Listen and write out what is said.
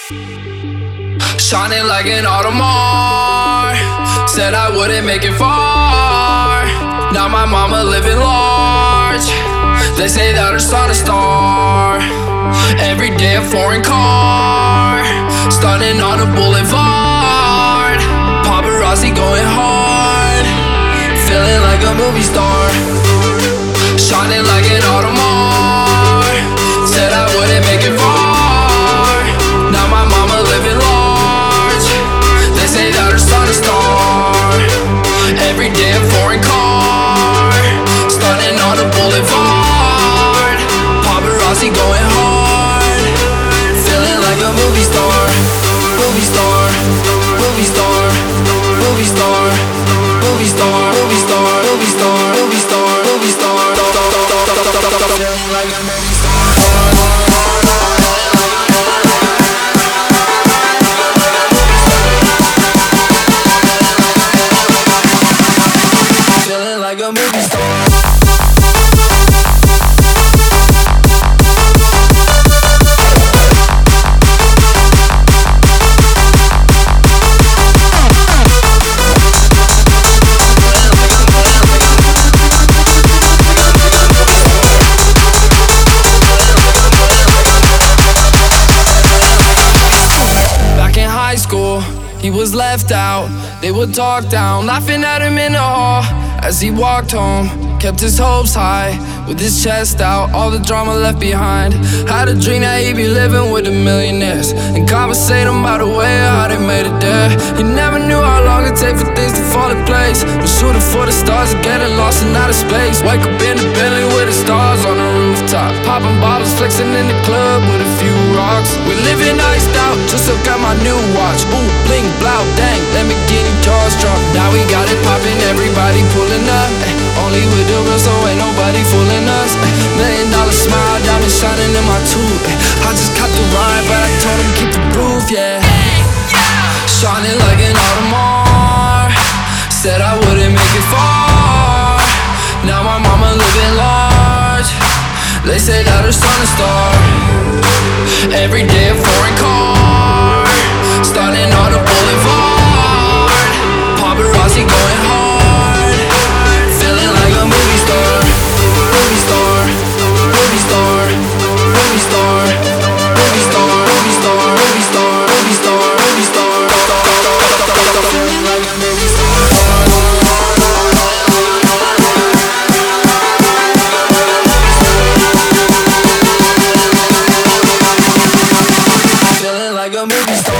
Shining like an Audemars. Said I wouldn't make it far. Now my mama living large. They say that her son a star. Every day a foreign car. Stunning on a boulevard. Paparazzi going hard. Feeling like a movie star. Shining like an Audemars. Said I wouldn't make it far. Now my mama living large. They say that her son a star. Every day a foreign car. Stunning on a boulevard. Paparazzi going hard. Feeling like a movie star. Movie star. Movie star. Movie star. Movie star. Movie star. Movie star. Movie star. Movie star. Feeling like a movie star. Like a movie star. Back in high school, he was left out. They would talk down, laughing at him in the hall. As he walked home, kept his hopes high, with his chest out, all the drama left behind. Had a dream that he'd be living with the millionaires, and conversating about the way how they made it there. He never knew how long it'd take for things to fall in place. But shooting for the stars and getting lost in outer space. Wake up in the Bentley with the stars on the rooftop, popping bottles, flexing in the club with a few rocks. We living iced out, just look at my new watch. Ooh, bling, blow, dang, Lamborghini jaws drop. Now we got it popping, everybody pulling up. Only with the real, so ain't nobody fooling us. $1 million smile, diamonds shining in my tooth. I just caught the ride, but I told him keep the groove, yeah. Shining like an Audemars. Said I wouldn't make it far. Now my mama living large. They say that her son a star. Every day a foreign car. Starting on a boulevard. Paparazzi going hard. Feeling like a movie star. Movie star. Movie star. Movie star. Movie star. Movie star. Movie star. Movie star. Movie star. Feeling like a movie star. Feeling like a movie star.